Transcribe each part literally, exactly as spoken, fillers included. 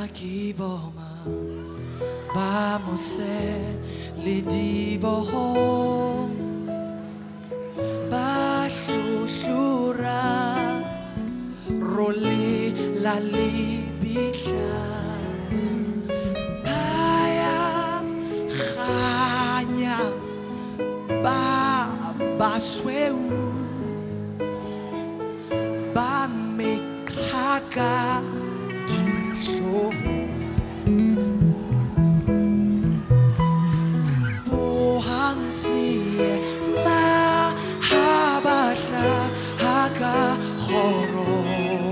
Kiboma Bamose Lidiboho Bashushura Roli Lalibisha Baya Khanya Ba Basweu Ba Mekaka Bohangsiye mahabahla haka khoro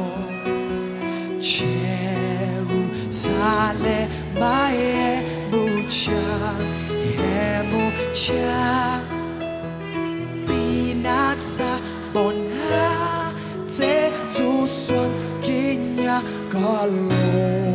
Jerusalem maye mucha hemucha binatsa bona te tuson kinya kalo